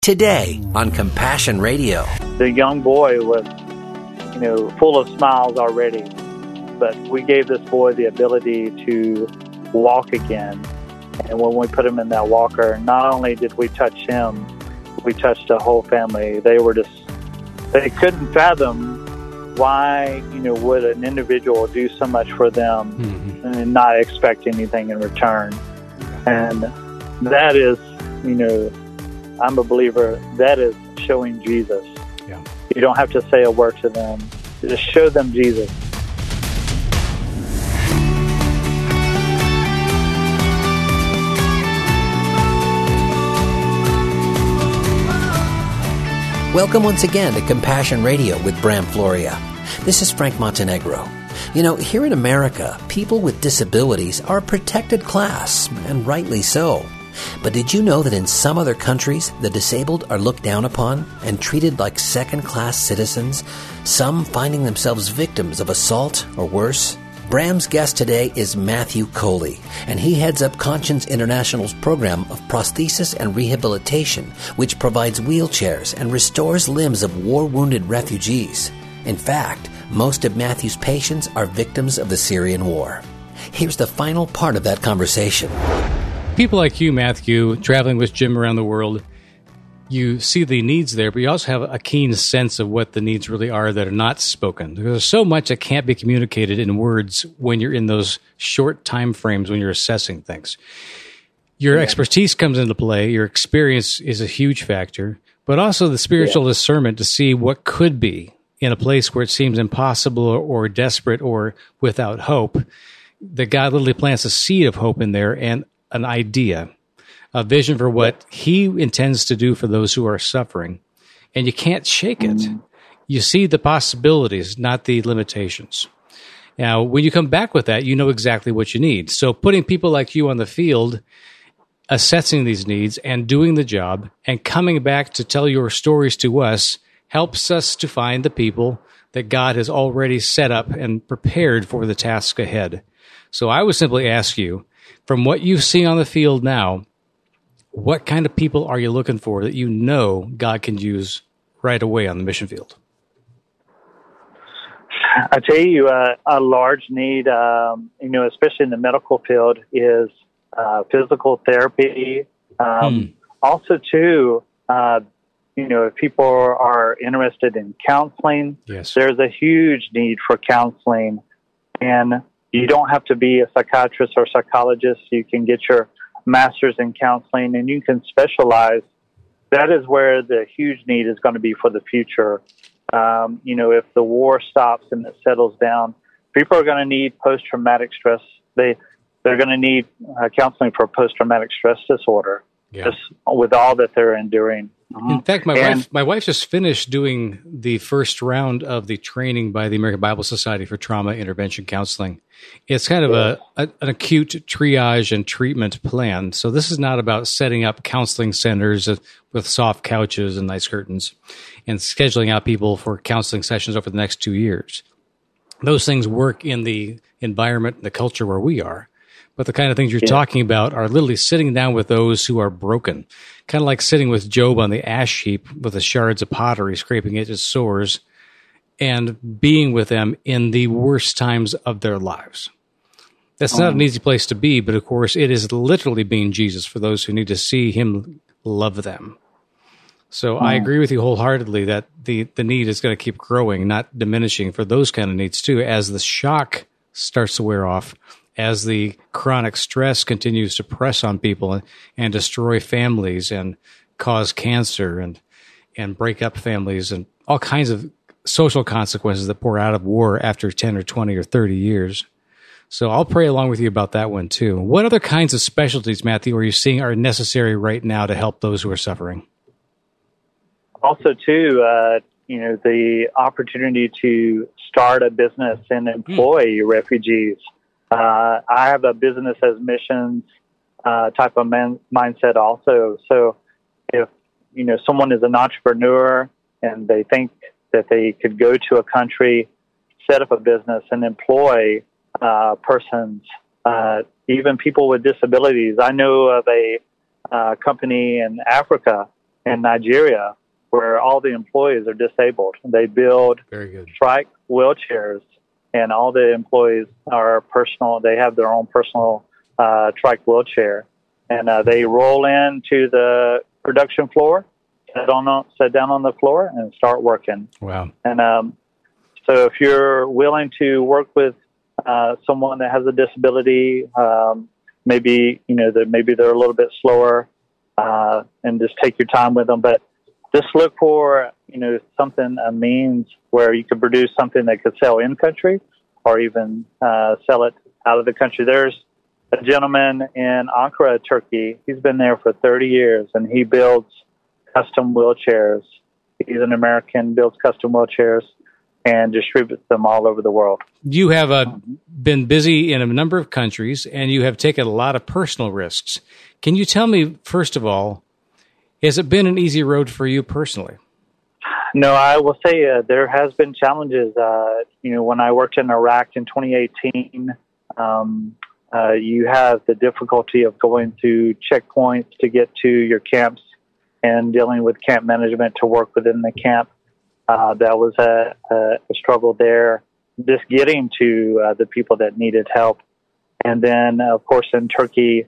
Today on Compassion Radio. The young boy was, full of smiles already, but we gave this boy the ability to walk again. And when we put him in that walker, not only did we touch him, we touched the whole family. They couldn't fathom why, would an individual do so much for them and not expect anything in return. And that is, I'm a believer, that is showing Jesus. Yeah. You don't have to say a word to them. Just show them Jesus. Welcome once again to Compassion Radio with Bram Floria. This is Frank Montenegro. Here in America, people with disabilities are a protected class, and rightly so. But did you know that in some other countries, the disabled are looked down upon and treated like second-class citizens, some finding themselves victims of assault or worse? Bram's guest today is Matthew Coley, and he heads up Conscience International's program of prosthesis and rehabilitation, which provides wheelchairs and restores limbs of war-wounded refugees. In fact, most of Matthew's patients are victims of the Syrian war. Here's the final part of that conversation. People like you, Matthew, traveling with Jim around the world, you see the needs there, but you also have a keen sense of what the needs really are that are not spoken. There's so much that can't be communicated in words when you're in those short time frames when you're assessing things. Your expertise comes into play. Your experience is a huge factor, but also the spiritual discernment to see what could be in a place where it seems impossible or desperate or without hope, that God literally plants a seed of hope in there and an idea, a vision for what he intends to do for those who are suffering. And you can't shake it. You see the possibilities, not the limitations. Now, when you come back with that, you know exactly what you need. So putting people like you on the field, assessing these needs and doing the job and coming back to tell your stories to us helps us to find the people that God has already set up and prepared for the task ahead. So I would simply ask you, from what you've seen on the field now, what kind of people are you looking for that you know God can use right away on the mission field? I tell you, a large need, especially in the medical field, is physical therapy. Also, too, if people are interested in counseling, there's a huge need for counseling. And you don't have to be a psychiatrist or psychologist. You can get your master's in counseling, and you can specialize. That is where the huge need is going to be for the future. If the war stops and it settles down, people are going to need post-traumatic stress. They're going to need counseling for post-traumatic stress disorder, just with all that they're enduring. In fact, my wife just finished doing the first round of the training by the American Bible Society for Trauma Intervention Counseling. It's kind of an acute triage and treatment plan. So this is not about setting up counseling centers with soft couches and nice curtains and scheduling out people for counseling sessions over the next 2 years. Those things work in the environment and the culture where we are. But the kind of things you're talking about are literally sitting down with those who are broken, kind of like sitting with Job on the ash heap with the shards of pottery scraping at his sores and being with them in the worst times of their lives. That's not an easy place to be, but of course it is literally being Jesus for those who need to see him love them. So I agree with you wholeheartedly that the need is going to keep growing, not diminishing for those kind of needs too, as the shock starts to wear off, as the chronic stress continues to press on people and destroy families and cause cancer and break up families and all kinds of social consequences that pour out of war after 10 or 20 or 30 years. So I'll pray along with you about that one too. What other kinds of specialties, Matthew, are you seeing are necessary right now to help those who are suffering? Also, too, the opportunity to start a business and employ refugees. I have a business as missions type of mindset also. So if, someone is an entrepreneur and they think that they could go to a country, set up a business and employ persons, even people with disabilities. I know of a company in Africa in Nigeria where all the employees are disabled. They build trike wheelchairs, and all the employees are they have their own personal trike wheelchair. And they roll into the production floor, sit down on the floor, and start working. Wow. And so if you're willing to work with someone that has a disability, maybe they're a little bit slower, and just take your time with them. But just look for, a means where you could produce something that could sell in country or even sell it out of the country. There's a gentleman in Ankara, Turkey. He's been there for 30 years, and he builds custom wheelchairs. He's an American, builds custom wheelchairs and distributes them all over the world. You have been busy in a number of countries, and you have taken a lot of personal risks. Can you tell me, first of all, has it been an easy road for you personally? No, I will say there has been challenges. When I worked in Iraq in 2018, you have the difficulty of going through checkpoints to get to your camps and dealing with camp management to work within the camp. That was a struggle there, just getting to the people that needed help. And then, of course, in Turkey,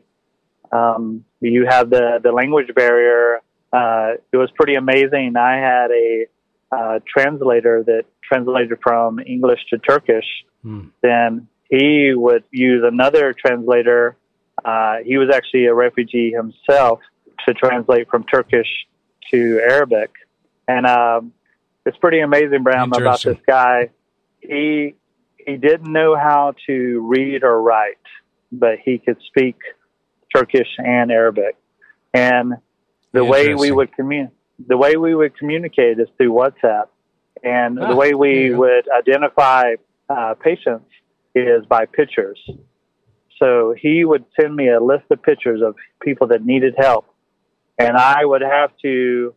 you have the language barrier. It was pretty amazing. I had a translator that translated from English to Turkish. Then he would use another translator. He was actually a refugee himself, to translate from Turkish to Arabic. And it's pretty amazing, Bram, about this guy. He didn't know how to read or write, but he could speak Turkish and Arabic. And the way we would communicate is through WhatsApp. And the way we would identify patients is by pictures. So he would send me a list of pictures of people that needed help, and I would have to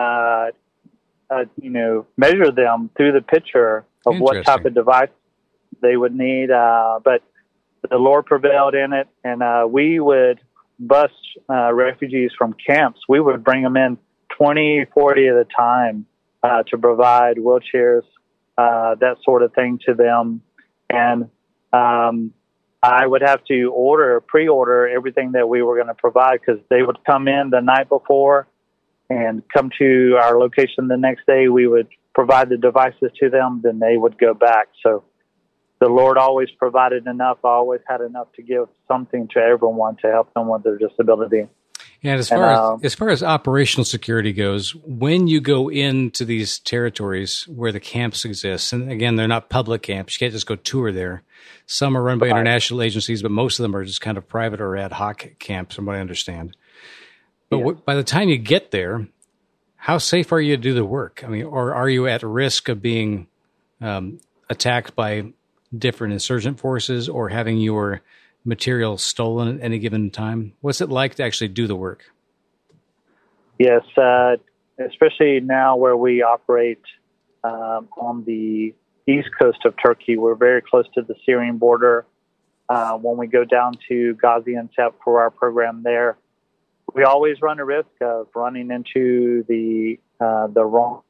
measure them through the picture of what type of device they would need. But the Lord prevailed in it, and we would bus refugees from camps. We would bring them in 20, 40 at a time to provide wheelchairs, that sort of thing to them. And I would have to pre-order everything that we were going to provide, because they would come in the night before and come to our location the next day. We would provide the devices to them, then they would go back. So the Lord always provided enough. I always had enough to give something to everyone to help them with their disability. And as far as operational security goes, when you go into these territories where the camps exist, and again, they're not public camps, you can't just go tour there. Some are run by international agencies, but most of them are just kind of private or ad hoc camps, from what I understand. But by the time you get there, how safe are you to do the work? I mean, or are you at risk of being attacked by different insurgent forces or having your material stolen at any given time? What's it like to actually do the work? Yes, especially now where we operate on the east coast of Turkey. We're very close to the Syrian border. When we go down to Gaziantep for our program there, we always run a risk of running into the wrong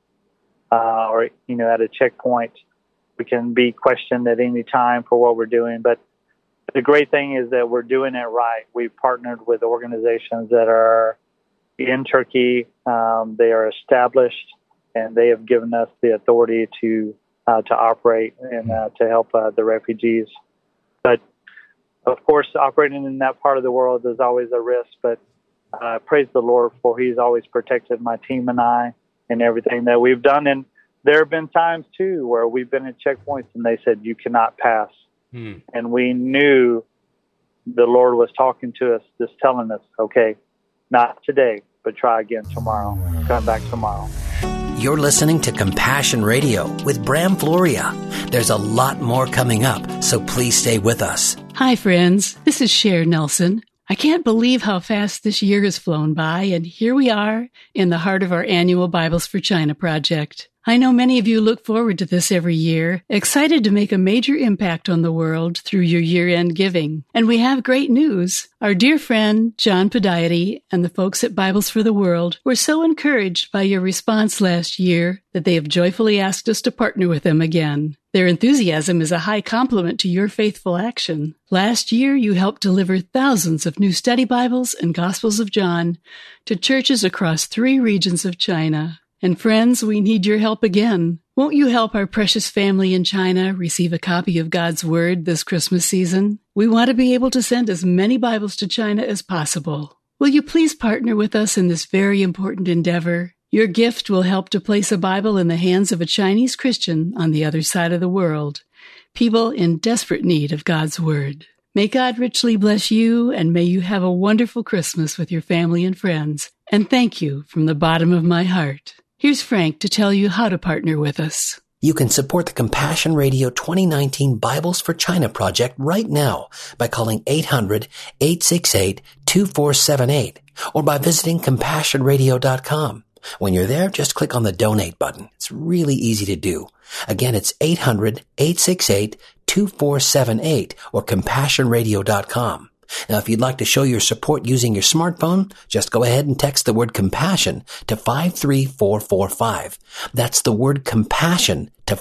or at a checkpoint. We can be questioned at any time for what we're doing, but the great thing is that we're doing it right. We've partnered with organizations that are in Turkey. They are established, and they have given us the authority to operate and to help the refugees. But of course, operating in that part of the world is always a risk. But praise the Lord, for He's always protected my team and I and everything that we've done. And there have been times too where we've been at checkpoints and they said, "You cannot pass." And we knew the Lord was talking to us, just telling us, okay, not today, but try again tomorrow. Come back tomorrow. You're listening to Compassion Radio with Bram Floria. There's a lot more coming up, so please stay with us. Hi, friends. This is Cher Nelson. I can't believe how fast this year has flown by, and here we are in the heart of our annual Bibles for China project. I know many of you look forward to this every year, excited to make a major impact on the world through your year-end giving. And we have great news. Our dear friend, John Podiety, and the folks at Bibles for the World were so encouraged by your response last year that they have joyfully asked us to partner with them again. Their enthusiasm is a high compliment to your faithful action. Last year, you helped deliver thousands of new study Bibles and Gospels of John to churches across 3 regions of China. And friends, we need your help again. Won't you help our precious family in China receive a copy of God's Word this Christmas season? We want to be able to send as many Bibles to China as possible. Will you please partner with us in this very important endeavor? Your gift will help to place a Bible in the hands of a Chinese Christian on the other side of the world, people in desperate need of God's Word. May God richly bless you, and may you have a wonderful Christmas with your family and friends. And thank you from the bottom of my heart. Here's Frank to tell you how to partner with us. You can support the Compassion Radio 2019 Bibles for China project right now by calling 800-868-2478 or by visiting CompassionRadio.com. When you're there, just click on the donate button. It's really easy to do. Again, it's 800-868-2478 or CompassionRadio.com. Now, if you'd like to show your support using your smartphone, just go ahead and text the word compassion to 53445. That's the word compassion to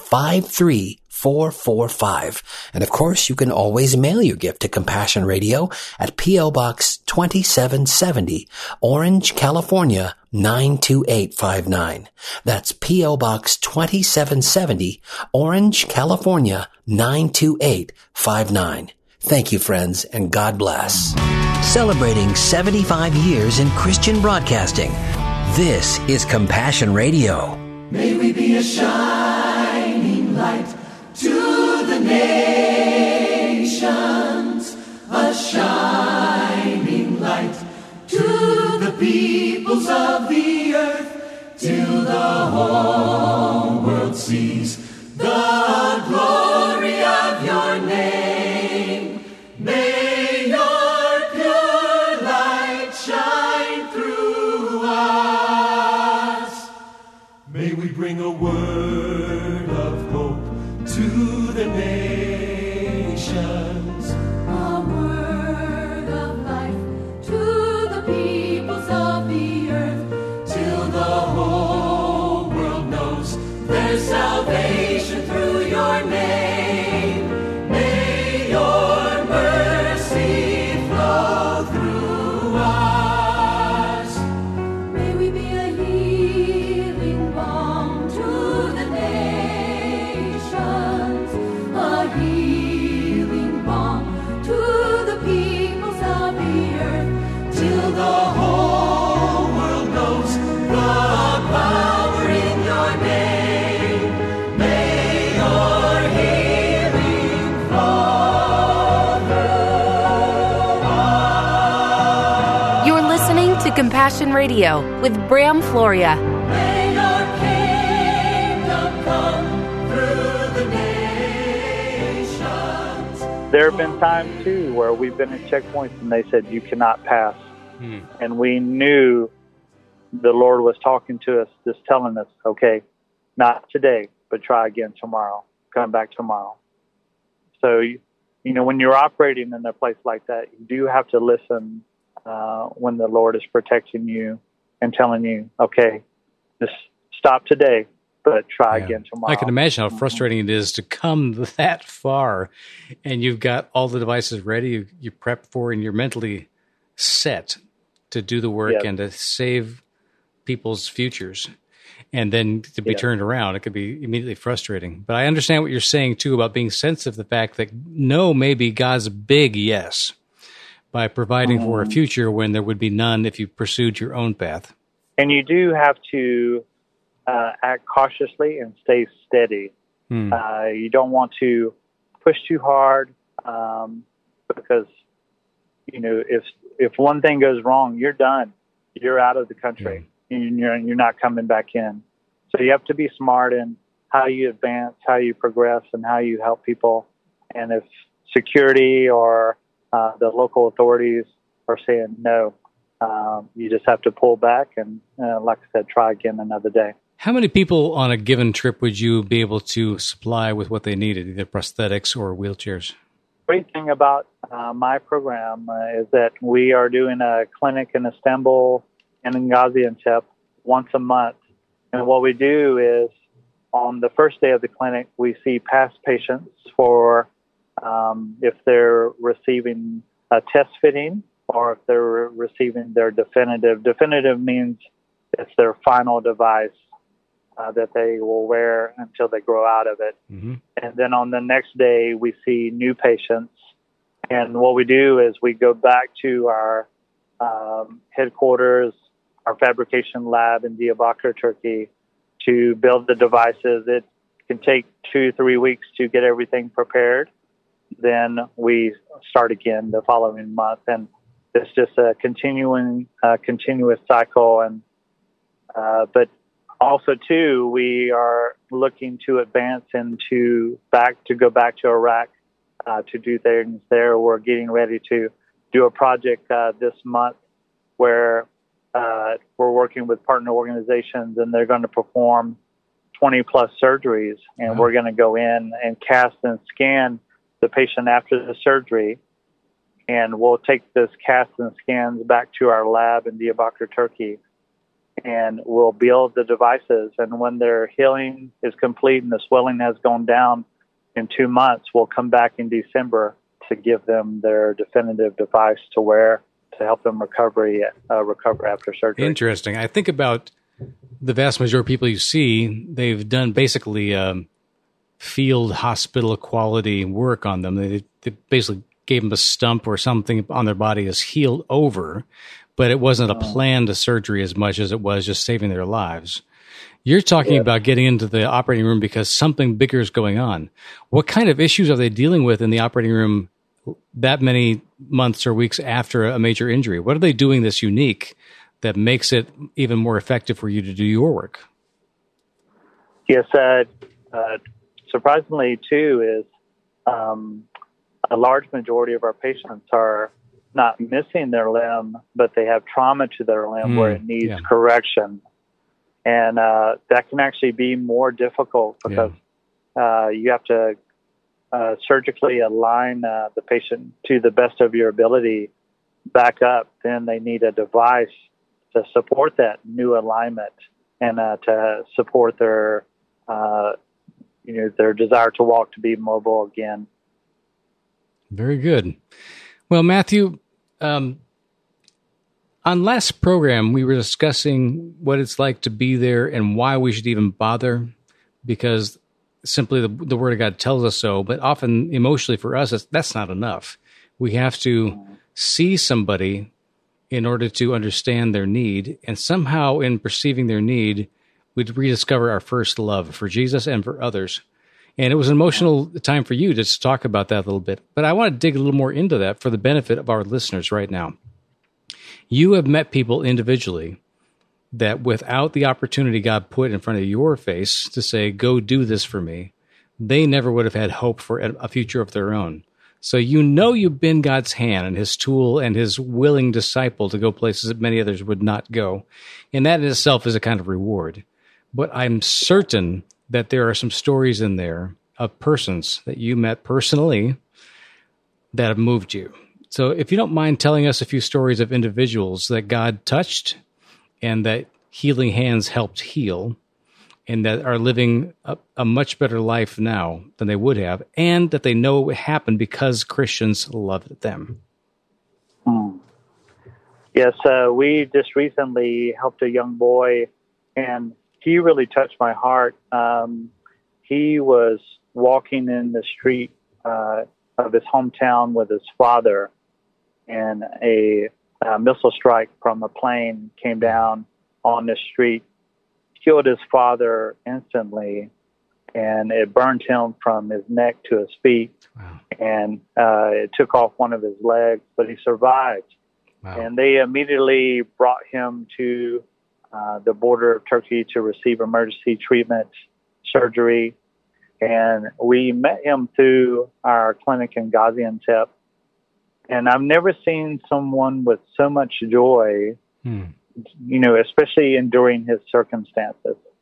53445. And of course, you can always mail your gift to Compassion Radio at P.O. Box 2770, Orange, California, 92859. That's P.O. Box 2770, Orange, California, 92859. Thank you, friends, and God bless. Celebrating 75 years in Christian broadcasting. This is Compassion Radio. May we be a shining light to the nations, a shining light to the peoples of the earth, till the whole world sees the glory of your name. May your pure light shine through us. May we bring a word of hope to the nations, a word of life to the peoples of the earth, till the whole world knows there's salvation through your name. May your mercy flow through us. may we be a healing balm to the nations, a healing balm to the peoples of the earth, Till the whole world knows the power in your name. May your healing flow through us. You're listening to Compassion Radio with Bram Floria. May your kingdom come through the nations. There have been times, too, where we've been at checkpoints and they said, you cannot pass. And we knew the Lord was talking to us, just telling us, okay, not today, but try again tomorrow. Come back tomorrow. So, you know, when you're operating in a place like that, you do have to listen when the Lord is protecting you and telling you, okay, just stop today, but try again tomorrow. I can imagine how frustrating it is to come that far and you've got all the devices ready, you prep for, and you're mentally set to do the work and to save people's futures. And then to be turned around, it could be immediately frustrating. But I understand what you're saying, too, about being sensitive to the fact that no may be God's big yes by providing for a future when there would be none if you pursued your own path. And you do have to act cautiously and stay steady. You don't want to push too hard because, you know, if one thing goes wrong, you're done. You're out of the country. You're not coming back in. So you have to be smart in how you advance, how you progress, and how you help people. And if security or the local authorities are saying no, you just have to pull back and, like I said, try again another day. How many people on a given trip would you be able to supply with what they needed, either prosthetics or wheelchairs? Great thing about my program is that we are doing a clinic in Istanbul and in Gaziantep once a month. And what we do is on the first day of the clinic, we see past patients for if they're receiving a test fitting or if they're receiving their definitive. Definitive means it's their final device that they will wear until they grow out of it. Mm-hmm. And then on the next day, we see new patients. And what we do is we go back to our headquarters, our fabrication lab in Diyarbakir, Turkey, to build the devices. It can take 2-3 weeks to get everything prepared. Then we start again the following month. And it's just a continuous cycle. And but also, too, we are looking to advance go back to Iraq to do things there. We're getting ready to do a project this month where we're working with partner organizations, and they're going to perform 20-plus surgeries, and we're going to go in and cast and scan the patient after the surgery, and we'll take this cast and scans back to our lab in Diyarbakir, Turkey, and we'll build the devices. And when their healing is complete and the swelling has gone down in 2 months, we'll come back in December to give them their definitive device to wear to help them recover after surgery. Interesting. I think about the vast majority of people you see, they've done basically field hospital quality work on them. They basically gave them a stump or something on their body is healed over, but it wasn't a planned surgery as much as it was just saving their lives. You're talking about getting into the operating room because something bigger is going on. What kind of issues are they dealing with in the operating room that many months or weeks after a major injury? What are they doing that's unique that makes it even more effective for you to do your work? Yes, surprisingly, too, is a large majority of our patients are not missing their limb, but they have trauma to their limb where it needs correction. And that can actually be more difficult because you have to surgically align the patient to the best of your ability back up. Then they need a device to support that new alignment and to support their desire to walk, to be mobile again. Very good. Well, Matthew, on last program, we were discussing what it's like to be there and why we should even bother, because simply the Word of God tells us so. But often, emotionally for us, that's not enough. We have to see somebody in order to understand their need, and somehow in perceiving their need, we'd rediscover our first love for Jesus and for others. And it was an emotional time for you to talk about that a little bit. But I want to dig a little more into that for the benefit of our listeners right now. You have met people individually that without the opportunity God put in front of your face to say, go do this for me, they never would have had hope for a future of their own. So you've been God's hand and his tool and his willing disciple to go places that many others would not go. And that in itself is a kind of reward. But I'm certain that there are some stories in there of persons that you met personally that have moved you. So if you don't mind telling us a few stories of individuals that God touched and that healing hands helped heal and that are living a much better life now than they would have, and that they know it happened because Christians loved them. Yes, we just recently helped a young boy, and he really touched my heart. He was walking in the street of his hometown with his father, and a missile strike from a plane came down on the street, killed his father instantly, and it burned him from his neck to his feet. Wow. And it took off one of his legs, but he survived. Wow. And they immediately brought him to the border of Turkey to receive emergency treatment, surgery. And we met him through our clinic in Gaziantep. And I've never seen someone with so much joy, especially enduring his circumstances.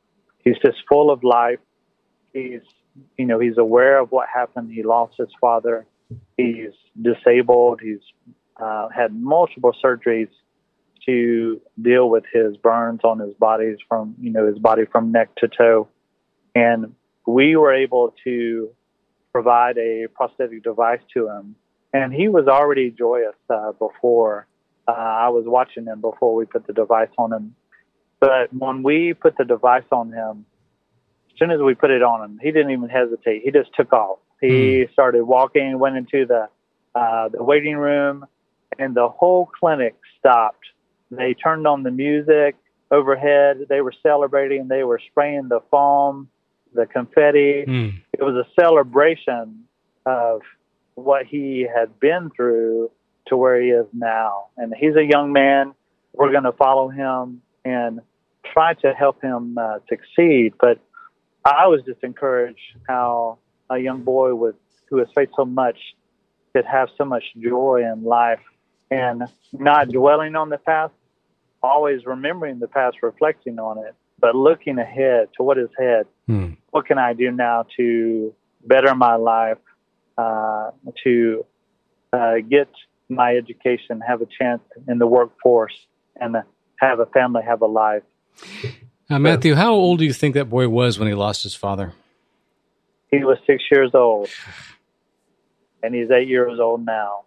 he's just full of life. He's aware of what happened. He lost his father. He's disabled. He's had multiple surgeries to deal with his burns on his body from neck to toe. And we were able to provide a prosthetic device to him. And he was already joyous before. I was watching him before we put the device on him. But when we put the device on him, as soon as we put it on him, he didn't even hesitate. He just took off. He started walking, went into the waiting room, and the whole clinic stopped. They turned on the music overhead. They were celebrating. They were spraying the foam, the confetti. It was a celebration of what he had been through to where he is now. And he's a young man. We're going to follow him and try to help him succeed. But I was just encouraged how a young boy who has faced so much could have so much joy in life, and not dwelling on the past, always remembering the past, reflecting on it, but looking ahead to what is ahead. What can I do now to better my life, to get my education, have a chance in the workforce, and have a family, have a life. Matthew, how old do you think that boy was when he lost his father? He was 6 years old, and he's 8 years old now.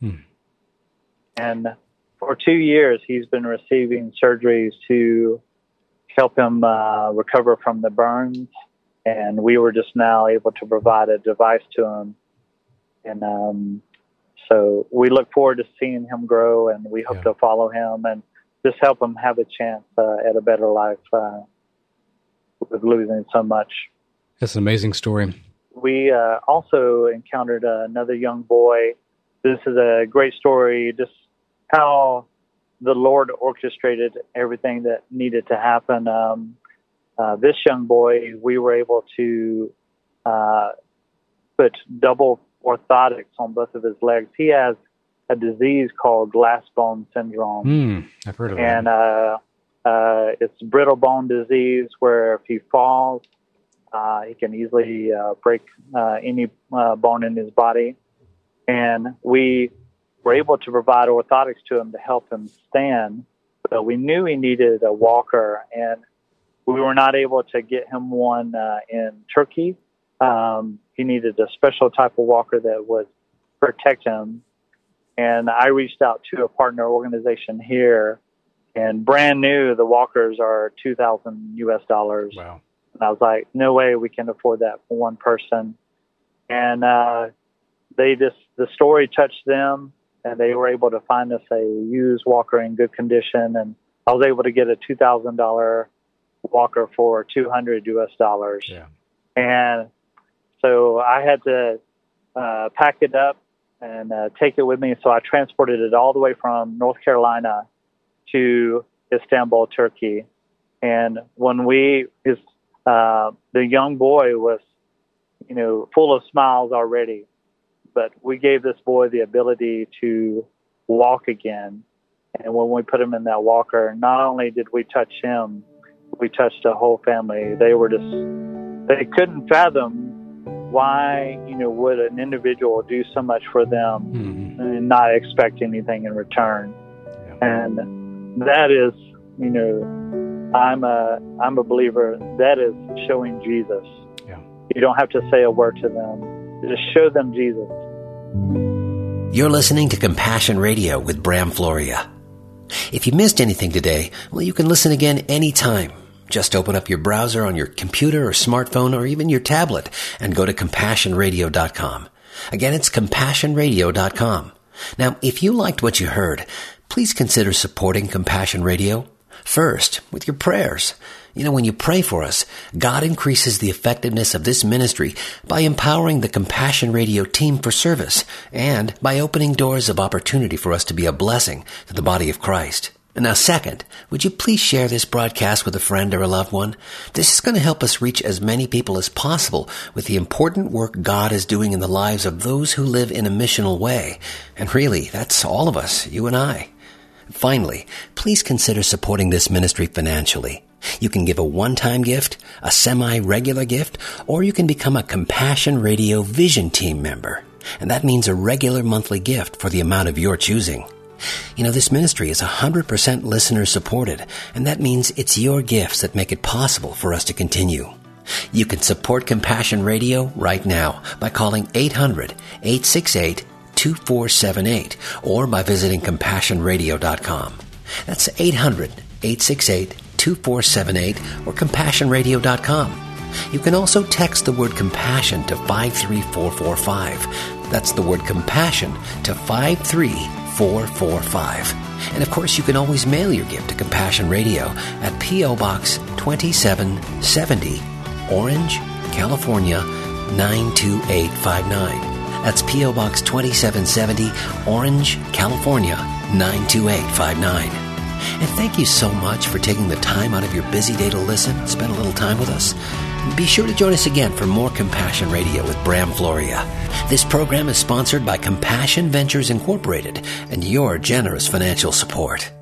And for 2 years, he's been receiving surgeries to help him recover from the burns, and we were just now able to provide a device to him. And so we look forward to seeing him grow, and we hope to follow him and just help him have a chance at a better life with losing so much. That's an amazing story. We also encountered another young boy. This is a great story, just how the Lord orchestrated everything that needed to happen. This young boy, we were able to put double orthotics on both of his legs. He has a disease called glass bone syndrome. I've heard of it. And it's brittle bone disease where if he falls, he can easily break any bone in his body. And we were able to provide orthotics to him to help him stand, but we knew he needed a walker, and we were not able to get him one in Turkey. He needed a special type of walker that would protect him. And I reached out to a partner organization here, and brand new, the walkers are $2,000 US. Wow. And I was like, no way we can afford that for one person. And the story touched them, and they were able to find us a used walker in good condition. And I was able to get a $2,000 walker for $200 US. Yeah. And so I had to pack it up and take it with me. So I transported it all the way from North Carolina to Istanbul, Turkey. And when the young boy was, full of smiles already, but we gave this boy the ability to walk again. And when we put him in that walker, not only did we touch him, we touched the whole family. They couldn't fathom why, would an individual do so much for them and not expect anything in return. Yeah. And that is, I'm a believer. That is showing Jesus. Yeah. You don't have to say a word to them. Just show them Jesus. You're listening to Compassion Radio with Bram Floria. If you missed anything today, well, you can listen again anytime. Just open up your browser on your computer or smartphone or even your tablet and go to CompassionRadio.com. Again, it's CompassionRadio.com. Now, if you liked what you heard, please consider supporting Compassion Radio. First, with your prayers. When you pray for us, God increases the effectiveness of this ministry by empowering the Compassion Radio team for service and by opening doors of opportunity for us to be a blessing to the body of Christ. And now, second, would you please share this broadcast with a friend or a loved one? This is going to help us reach as many people as possible with the important work God is doing in the lives of those who live in a missional way. And really, that's all of us, you and I. Finally, please consider supporting this ministry financially. You can give a one-time gift, a semi-regular gift, or you can become a Compassion Radio Vision Team member. And that means a regular monthly gift for the amount of your choosing. You know, this ministry is 100% listener-supported, and that means it's your gifts that make it possible for us to continue. You can support Compassion Radio right now by calling 800-868-2478 or by visiting CompassionRadio.com. That's 800-868-2478 or CompassionRadio.com. You can also text the word compassion to 53445. That's the word compassion to 53445. And of course, you can always mail your gift to Compassion Radio at P.O. Box 2770, Orange, California 92859. That's P.O. Box 2770, Orange, California 92859. And thank you so much for taking the time out of your busy day to listen, spend a little time with us. Be sure to join us again for more Compassion Radio with Bram Floria. This program is sponsored by Compassion Ventures Incorporated and your generous financial support.